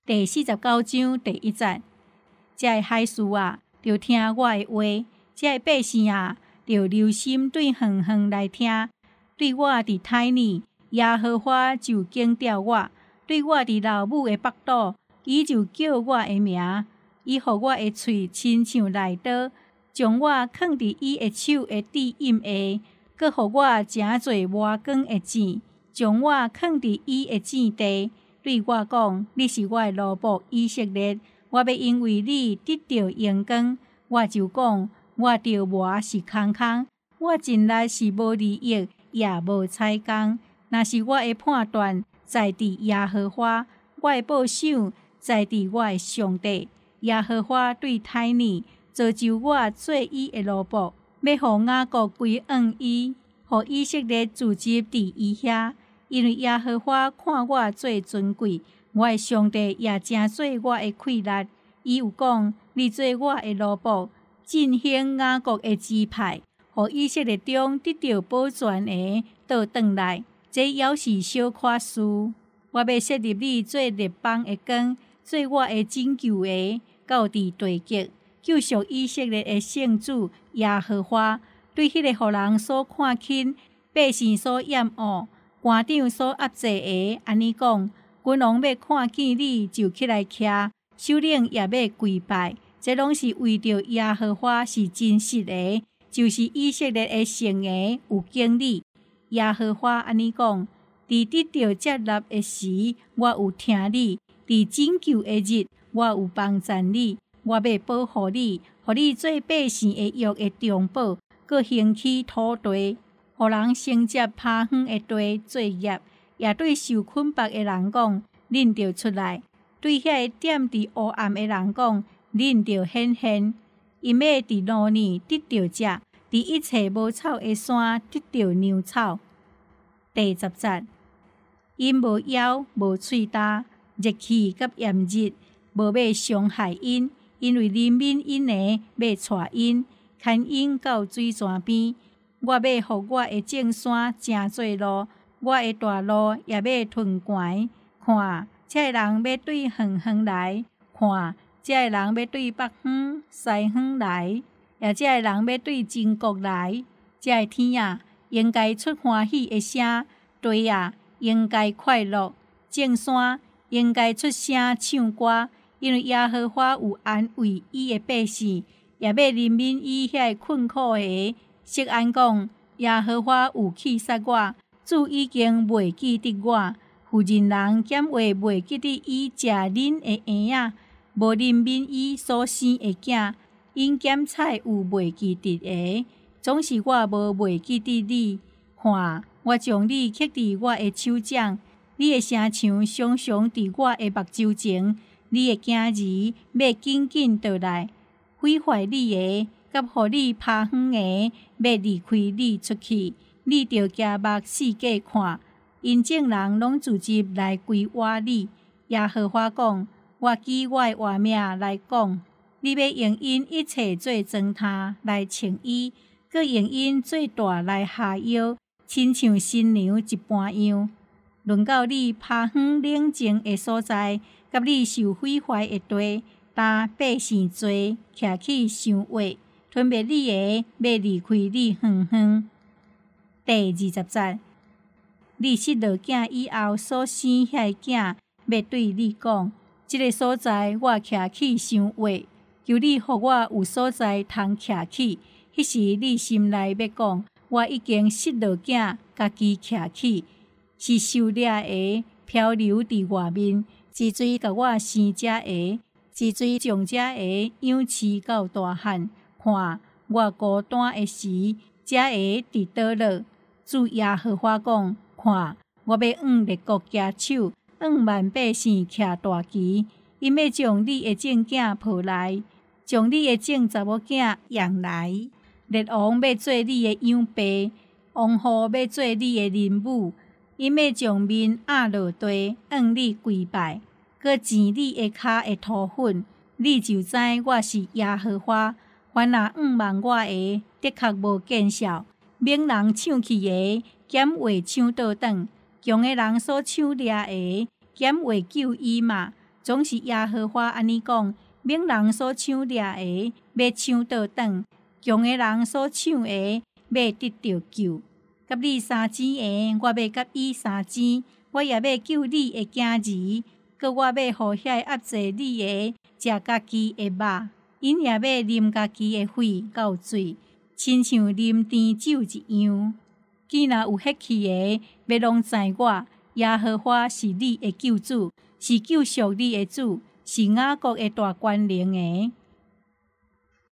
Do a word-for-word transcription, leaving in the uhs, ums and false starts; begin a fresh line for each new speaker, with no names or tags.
第四十九章第一节，这个海士啊，就听我的话；这个百姓啊，就留心对远远来听。对我伫胎里，耶和华就警告我；对我伫老母的腹肚，伊就叫我的名。伊予我的喙亲像内刀，将我放伫伊的手的指印下，佮予我诚侪磨光的钱，将我放伫伊的井地。对我讲，你是我的奴仆以色列，我要因为你得到荣光。我就讲，我着磨是空空，我进来是无利益，也无彩工。若是我的判断在伫耶和华，我的保守在伫我的上帝。耶和华对胎尼造就我做伊的奴仆，要互雅各归往伊，互以色列聚集伫伊遐。因为耶和华看我最尊贵，我的上帝也真做我的气力。伊有讲，你做我的奴仆，振兴雅各的支派，互以色列中得到保全的倒转来。这也是小可事。我要设立你做列邦的光，做我的拯救的，到伫地极，救赎以色列的圣主耶和华。对迄个互人所看轻、百姓所厌恶、官长所压制的，安尼讲，君王要看见你就起来徛，首领也要跪拜，这拢是为着耶和华是真实的，就是以色列的圣的有经理。耶和华安尼讲：伫得到接纳的时，我有听你；伫拯救的日，我有帮赞你。我要保护你，互你做百姓的约的中保，佮兴起土地。互人承接耙远的地作业，也对受捆绑的人讲：恁着出来；对遐个踮伫黑暗的人讲：恁着显现。因要伫路年得到食，伫一切无草的山得到牛草。第十节，因无枵无喙焦，热气甲炎热，无要伤害因，因为人民因的要带因，牵因到水泉边。我要互我的正山成做路，我的大路也要吞关。看，这个人要对远远来；看，这个人要对北方、西方来；也这个人要对真国来。这个天啊，应该出欢喜的声；地啊，应该快乐；正山应该出声唱歌，因为耶和华有安慰伊的百姓，也要人民以遐困苦的。释安讲，耶和华有气杀我，主已经袂记得我。妇人人减话袂记得伊食恁的婴仔，无人民伊所生的囝，因检菜有袂记得的，总是我无袂记得你。看，我将你刻伫我的手掌，你的声像常常伫我的目睭前，你的囝儿要紧紧倒来，毁坏你的。甲互你耙远的，要离开你出去，你着举目四界看，因众人拢聚集来归我你。耶和华讲：我举我的活命来讲，你要用因一切做糟蹋来称伊，佮用因做大来下药，亲像新娘一般样。论到你耙远冷静的所在，甲你受毁坏的地，担百姓罪，徛起伤话。吞灭你的，要离开你远远。第二十节，你失落囝以后所生遐个囝，要对你讲：这个所在我徛起伤话，求你互我有所在通徛起。迄时你心内要讲：我已经失落囝，家己徛起，是受掠的，漂流伫外面，是水甲我生这个，是水将这个养饲到大汉。看，我孤单的时，这个伫倒落。主耶和华讲：看，我要往列国举手，往万百姓徛大旗，因要将你的正囝抱来，将你的正查某囝养来。列王要做你的养爸，王后要做你的人母，因要将面压落地，往你跪拜，佮剪你的骹的土粉，你就知我是耶和华。凡若仰望我的，的确无见效。猛人抢去的，减话抢倒转；强的人所抢掠的，减话救伊嘛。 总是耶和华安尼讲：猛人所抢掠的，要抢倒转；强的人所抢的，要得到救。甲你相争的，我要甲伊相争；我也要救你的囝儿，佮我要互遐压制你的食家己的肉，因也要啉家己的血到醉，亲像啉甜酒一样。既然有血气的，要拢知我耶和华是你的救主，是救赎你的主，是雅各的大权能的。